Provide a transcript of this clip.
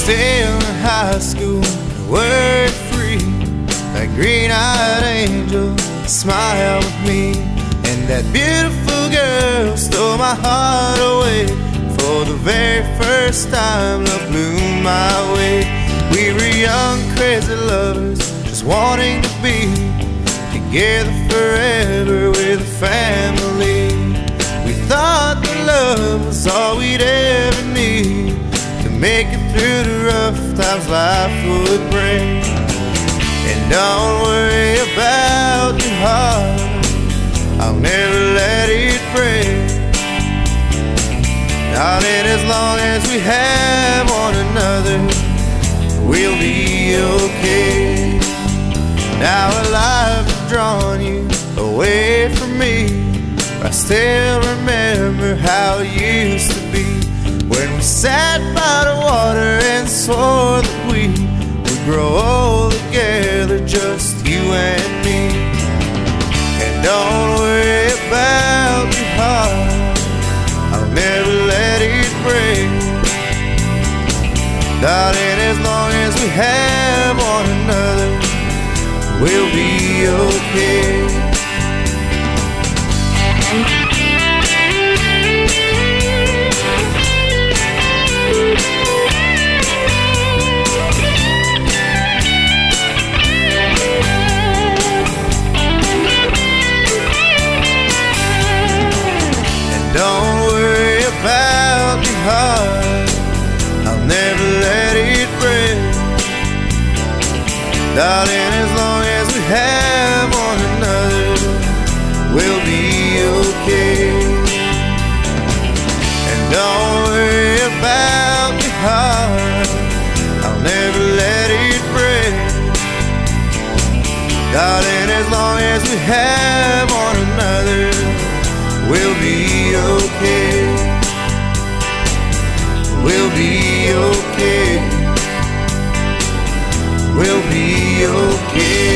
still in high school, word free. That green-eyed angel smiled with me, and that beautiful girl stole my heart away. For the very first time, love blew my way. We were young, crazy lovers, just wanting to be together forever with a family. We thought that love was all we'd ever need to make it through the rough times life would bring. And don't worry about your heart, I'll never let it break. Darling, as long as we have one another, we'll be okay. Now life has drawn you away from me, I still remember how it used to be, when we sat by the water and swore that we would grow old together, just you and me. And don't worry about your heart, I'll never let it break. Darling, as long as we have one another, we'll be okay. Don't worry about your heart, I'll never let it break. Darling, as long as we have one another, we'll be okay. And don't worry about your heart, I'll never let it break. Darling, as long as we have one another, we'll be okay. We'll be okay. We'll be okay.